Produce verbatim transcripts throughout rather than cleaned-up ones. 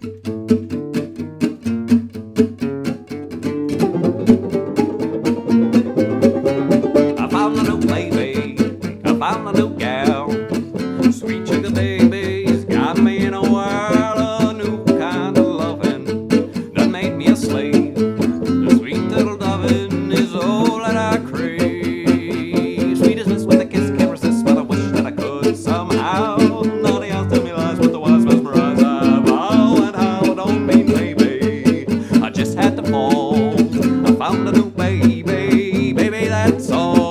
I found a new baby, I found a new gal. Sweet sugar baby's got me in a whirl. A new kind of loving that made me a slave. The sweet little loving is all that I crave. Sweet as this with a kiss, can't resist, but I wish that I could somehow. Nobody else tell me lies, but the wise mesmerize. I vow and how I don't mean baby. I just had to fall. I found a new baby, baby, that's all.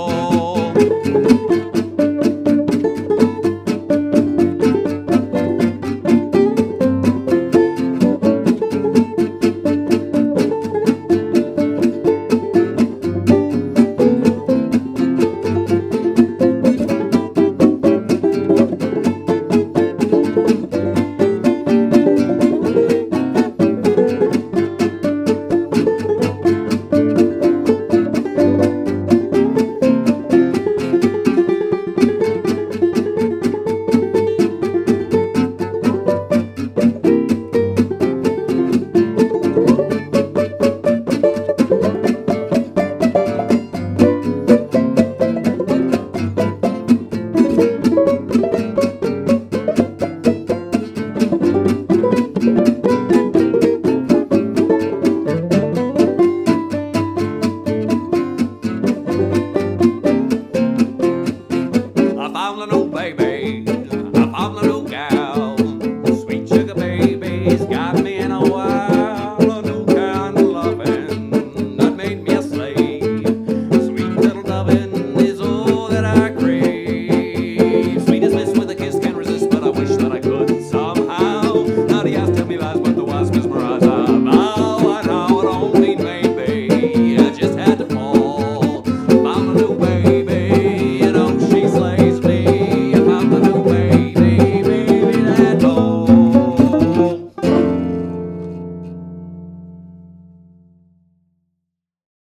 I found a new baby, I found a new gal. Sweet sugar baby's